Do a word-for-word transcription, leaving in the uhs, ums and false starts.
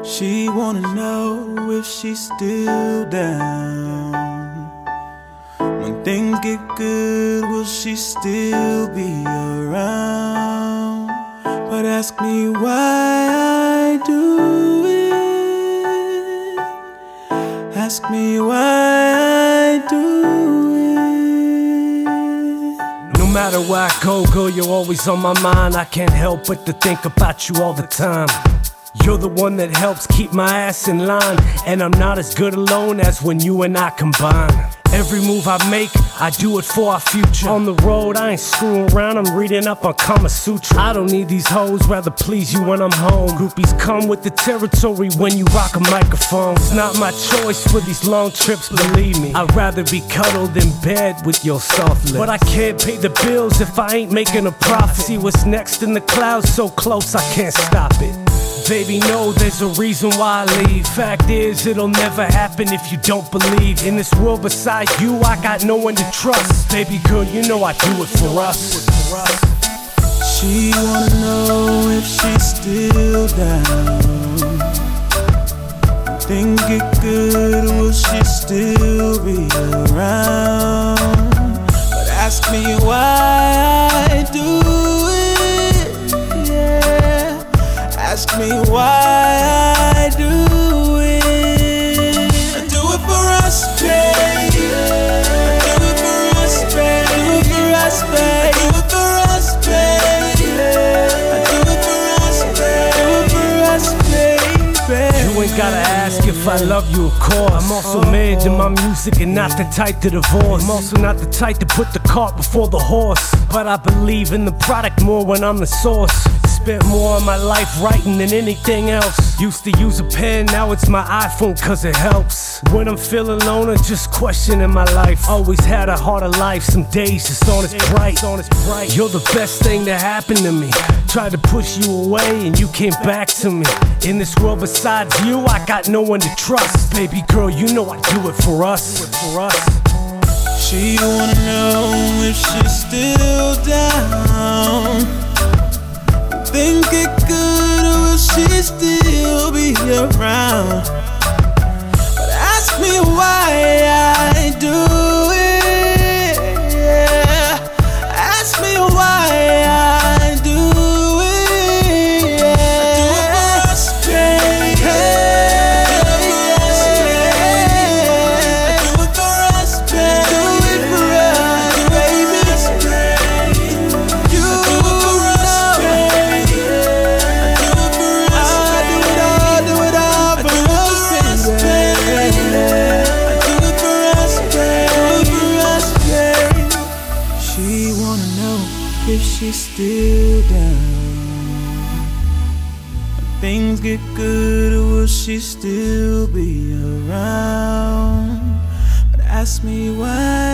She wanna know if she's still down. When things get good, will she still be around? But ask me why I do it. Ask me why I do it. No matter where I go, girl, you're always on my mind. I can't help but to think about you all the time. You're the one that helps keep my ass in line, and I'm not as good alone as when you and I combine. Every move I make, I do it for our future. On the road, I ain't screwing around, I'm reading up on Kama Sutra. I don't need these hoes, rather please you when I'm home. Groupies come with the territory when you rock a microphone. It's not my choice for these long trips, believe me. I'd rather be cuddled in bed with your soft lips. But I can't pay the bills if I ain't making a profit. See what's next in the clouds, so close I can't stop it. Baby, no, there's a reason why I leave. Fact is, it'll never happen if you don't believe. In this world beside you, I got no one to trust. Baby girl, you know I do it for us. She wanna know if she's still down. When things get good, will she still be around? But ask me why I do it. Ask me why I do it. I do it for us, babe. I do it for us, babe. I do it for us, babe. I do it for us, babe. I do it for us, babe. I do it for us, babe. You ain't gotta ask if I love you, of course. I'm also married to my music and not the type to divorce. I'm also not the type to put the cart before the horse. But I believe in the product more when I'm the source. Spent more of my life writing than anything else. Used to use a pen, now it's my iPhone cause it helps. When I'm feeling alone or just questioning my life, always had a harder life, some days just on its bright. You're the best thing that happened to me. Tried to push you away and you came back to me. In this world besides you, I got no one to trust. Baby girl, you know I do it for us. She wanna know if she's still down. Things get good, or will she still be around? But ask me why I do it. Yeah. Ask me why I do it. Yeah. I do it for us, babe. I do it for us, babe. Do it for us, baby. You do it for us, babe. If she's still down. When things get good, will she still be around? But ask me why